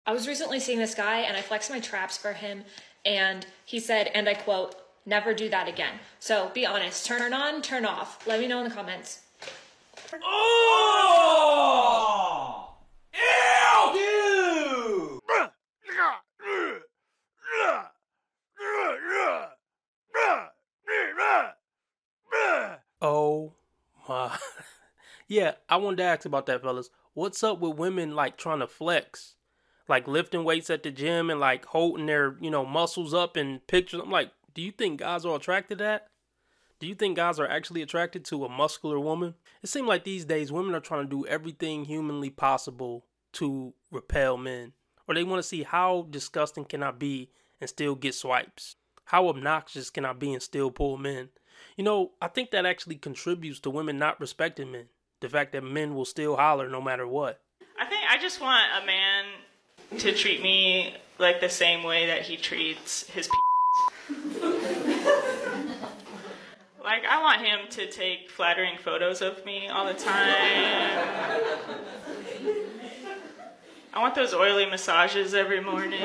I was recently seeing this guy and I flexed my traps for him and he said, and I quote, "Never do that again." So be honest, turn on, turn off. Let me know in the comments. Oh! Ew! Dude! Oh my. Yeah, I wanted to ask about that, fellas. What's up with women like trying to flex? Like lifting weights at the gym and like holding their, muscles up in pictures. I'm like, do you think guys are attracted to that? Do you think guys are actually attracted to a muscular woman? It seems like these days women are trying to do everything humanly possible to repel men. Or they want to see how disgusting can I be and still get swipes. How obnoxious can I be and still pull men? I think that actually contributes to women not respecting men. The fact that men will still holler no matter what. I just want a man to treat me like the same way that he treats his Like, I want him to take flattering photos of me all the time. I want those oily massages every morning.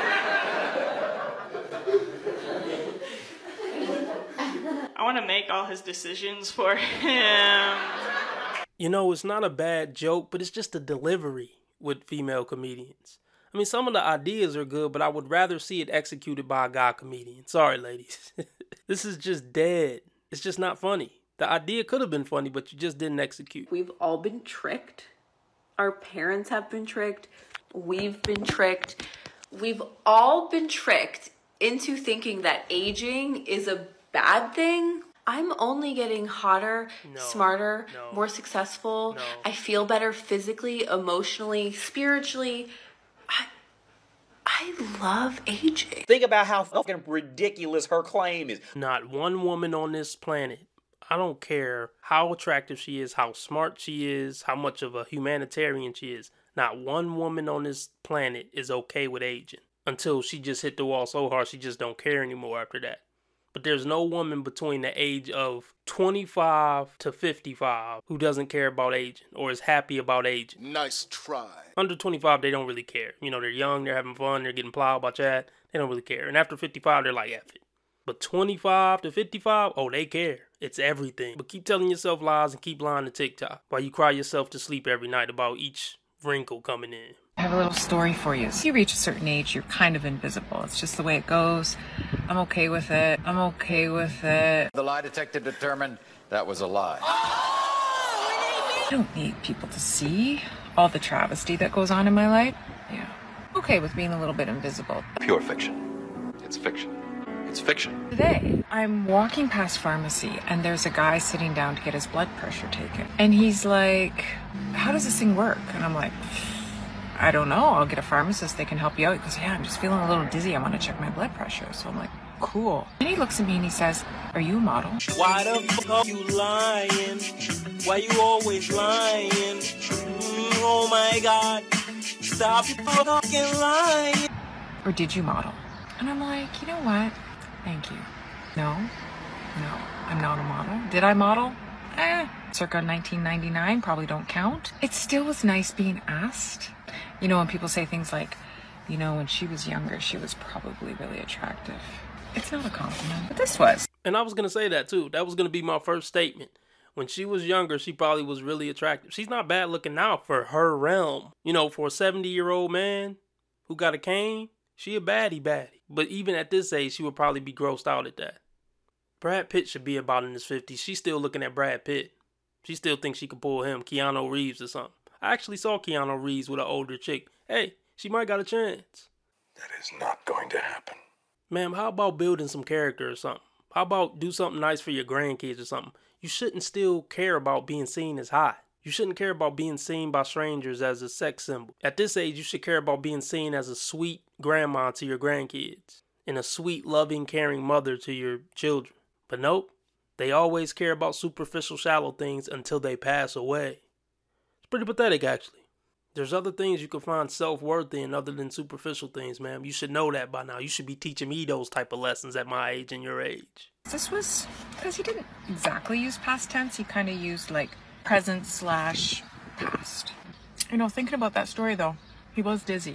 I want to make all his decisions for him. It's not a bad joke, but it's just the delivery with female comedians. I mean, some of the ideas are good, but I would rather see it executed by a guy comedian. Sorry, ladies. This is just dead. It's just not funny. The idea could have been funny, but you just didn't execute. We've all been tricked. Our parents have been tricked. We've been tricked. We've all been tricked into thinking that aging is a bad thing. I'm only getting hotter, smarter, more successful. I feel better physically, emotionally, spiritually. I love aging. Think about how fucking ridiculous her claim is. Not one woman on this planet, I don't care how attractive she is, how smart she is, how much of a humanitarian she is. Not one woman on this planet is okay with aging. Until she just hit the wall so hard she just don't care anymore after that. But there's no woman between the age of 25 to 55 who doesn't care about aging or is happy about aging. Nice try. Under 25, they don't really care. They're young, they're having fun, they're getting plowed by Chad. They don't really care. And after 55, they're like, F it. But 25 to 55, oh, they care. It's everything. But keep telling yourself lies and keep lying to TikTok while you cry yourself to sleep every night about each wrinkle coming in. I have a little story for you. So you reach a certain age, you're kind of invisible. It's just the way it goes. I'm okay with it. The lie detector determined that was a lie. I don't need people to see all the travesty that goes on in my life. Yeah. Okay with being a little bit invisible. Pure fiction. It's fiction. It's fiction. Today, I'm walking past pharmacy and there's a guy sitting down to get his blood pressure taken. And he's like, "How does this thing work?" And I'm like, "I don't know. I'll get a pharmacist. They can help you out." He goes, "Yeah, I'm just feeling a little dizzy. I want to check my blood pressure." So I'm like, "Cool." And he looks at me and he says, "Are you a model?" Why the fuck you lying? Why you always lying? Oh my God. Stop your fucking lying. "Or did you model?" And I'm like, "You know what? Thank you. No, I'm not a model. Did I model? Circa 1999, probably don't count." It still was nice being asked. When people say things like, when she was younger, she was probably really attractive. It's not a compliment, but this was. And I was going to say that too. That was going to be my first statement. When she was younger, she probably was really attractive. She's not bad looking now for her realm. For a 70-year-old man who got a cane, she a baddie. But even at this age, she would probably be grossed out at that. Brad Pitt should be about in his 50s. She's still looking at Brad Pitt. She still thinks she could pull him, Keanu Reeves or something. I actually saw Keanu Reeves with an older chick. Hey, she might got a chance. That is not going to happen. Ma'am, how about building some character or something? How about do something nice for your grandkids or something? You shouldn't still care about being seen as hot. You shouldn't care about being seen by strangers as a sex symbol. At this age, you should care about being seen as a sweet grandma to your grandkids and a sweet, loving, caring mother to your children. But nope, they always care about superficial, shallow things until they pass away. It's pretty pathetic, actually. There's other things you can find self-worthy in other than superficial things, ma'am. You should know that by now. You should be teaching me those type of lessons at my age and your age. This was because he didn't exactly use past tense. He kind of used like present/past. Thinking about that story though, he was dizzy.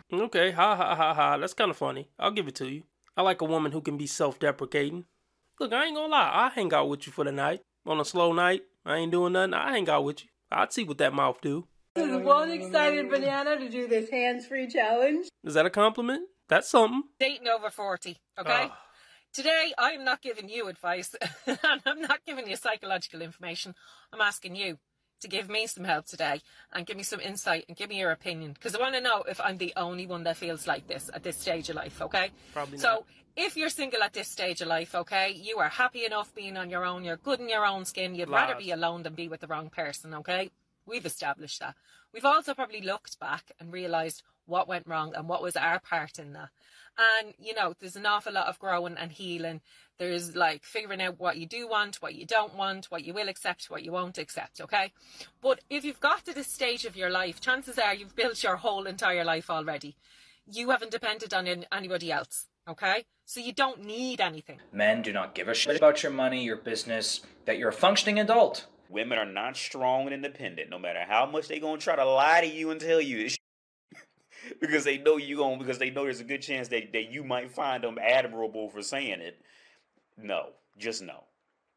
Okay, ha ha ha ha. That's kind of funny. I'll give it to you. I like a woman who can be self-deprecating. Look, I ain't gonna lie. I hang out with you for the night. On a slow night, I ain't doing nothing. I hang out with you. I'd see what that mouth do. This is one excited banana to do this hands-free challenge. Is that a compliment? That's something. Dating over 40, okay? Today, I'm not giving you advice, and I'm not giving you psychological information. I'm asking you to give me some help today and give me some insight and give me your opinion, because I want to know if I'm the only one that feels like this at this stage of life, okay? Probably not. So, if you're single at this stage of life, okay, you are happy enough being on your own, you're good in your own skin, you'd rather be alone than be with the wrong person, okay? We've established that. We've also probably looked back and realised what went wrong and what was our part in that. And, you know, there's an awful lot of growing and healing. There's like figuring out what you do want, what you don't want, what you will accept, what you won't accept, okay? But if you've got to this stage of your life, chances are you've built your whole entire life already. You haven't depended on anybody else, okay? So you don't need anything. Men do not give a shit about your money, your business, that you're a functioning adult. Women are not strong and independent, no matter how much they gonna try to lie to you and tell you this because they know because they know there's a good chance that you might find them admirable for saying it. No, just no.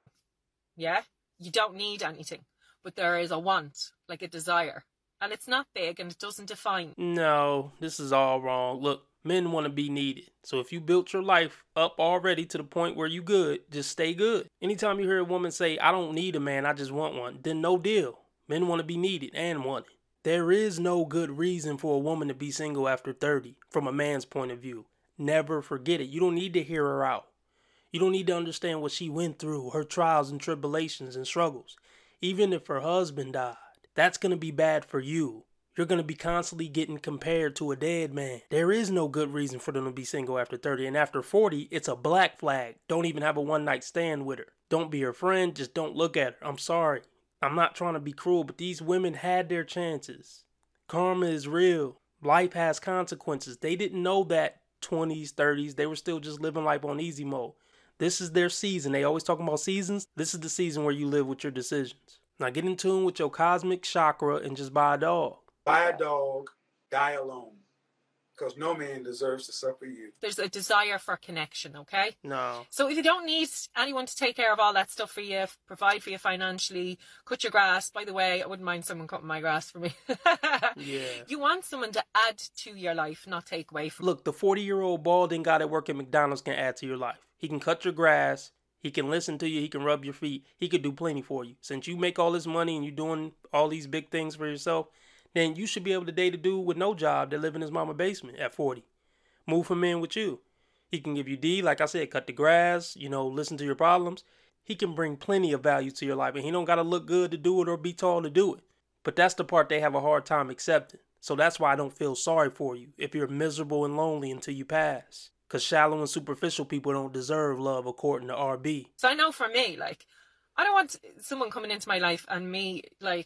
Yeah, you don't need anything, but there is a want, like a desire, and it's not big and it doesn't define. No, this is all wrong. Look, men want to be needed. So if you built your life up already to the point where you good, just stay good. Anytime you hear a woman say, I don't need a man, I just want one, then no deal. Men want to be needed and wanted. There is no good reason for a woman to be single after 30 from a man's point of view. Never forget it. You don't need to hear her out. You don't need to understand what she went through, her trials and tribulations and struggles. Even if her husband died, that's going to be bad for you. You're going to be constantly getting compared to a dead man. There is no good reason for them to be single after 30. And after 40, it's a black flag. Don't even have a one-night stand with her. Don't be her friend. Just don't look at her. I'm sorry. I'm not trying to be cruel, but these women had their chances. Karma is real. Life has consequences. They didn't know that 20s, 30s. They were still just living life on easy mode. This is their season. They always talk about seasons. This is the season where you live with your decisions. Now get in tune with your cosmic chakra and just buy a dog. Buy a dog, die alone. Because no man deserves to suffer you. There's a desire for connection, okay? No. So if you don't need anyone to take care of all that stuff for you, provide for you financially, cut your grass. By the way, I wouldn't mind someone cutting my grass for me. Yeah. You want someone to add to your life, not take away from. Look, the 40-year-old balding guy that work at McDonald's can add to your life. He can cut your grass. He can listen to you. He can rub your feet. He could do plenty for you. Since you make all this money and you're doing all these big things for yourself, then you should be able to date a dude with no job that live in his mama basement at 40. Move him in with you. He can give you D, like I said, cut the grass, listen to your problems. He can bring plenty of value to your life, and he don't got to look good to do it or be tall to do it. But that's the part they have a hard time accepting. So that's why I don't feel sorry for you if you're miserable and lonely until you pass. Because shallow and superficial people don't deserve love, according to RB. So I know for me, I don't want someone coming into my life and me,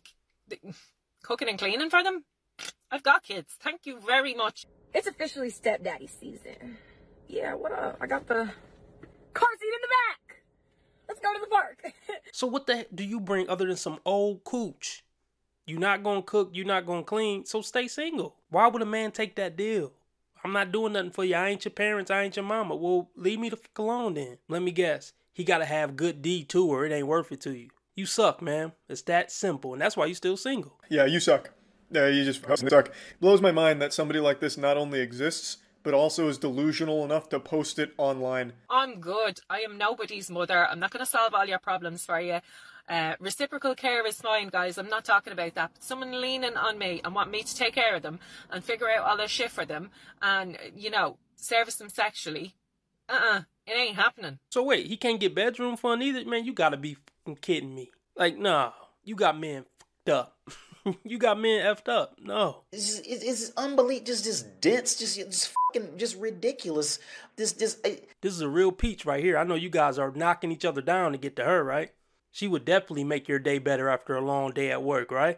cooking and cleaning for them. I've got kids. Thank you very much. It's officially stepdaddy season. Yeah, what up? I got the car seat in the back. Let's go to the park. So what the heck do you bring other than some old cooch? You're not going to cook, you're not going to clean, so stay single. Why would a man take that deal? I'm not doing nothing for you. I ain't your parents, I ain't your mama. Well, leave me the fuck alone then. Let me guess. He got to have good D too, or it ain't worth it to you. You suck, man. It's that simple, and that's why you still single. Yeah, you suck. Yeah, you just suck. It blows my mind that somebody like this not only exists, but also is delusional enough to post it online. I'm good. I am nobody's mother. I'm not going to solve all your problems for you. Reciprocal care is fine, guys. I'm not talking about that. But someone leaning on me and want me to take care of them and figure out all their shit for them and, service them sexually. It ain't happening. So wait, he can't get bedroom fun either? Man, you gotta be kidding me. Nah, you got men fucked up. You got men effed up. No. It's unbelievable. Just dense. Just fucking ridiculous. This is a real peach right here. I know you guys are knocking each other down to get to her, right? She would definitely make your day better after a long day at work, right?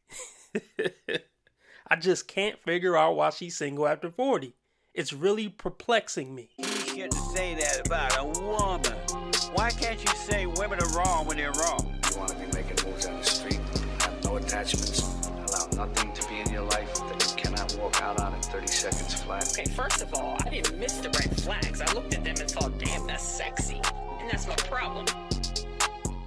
I just can't figure out why she's single after 40. It's really perplexing me. You shouldn't say that about a woman. Why can't you say women are wrong when they're wrong? You want to be making moves on the street, have no attachments, allow nothing to be in your life that you cannot cannot walk out on in 30 seconds flat. Okay, first of all, I didn't miss the red flags. I looked at them and thought, damn, that's sexy. And that's my problem.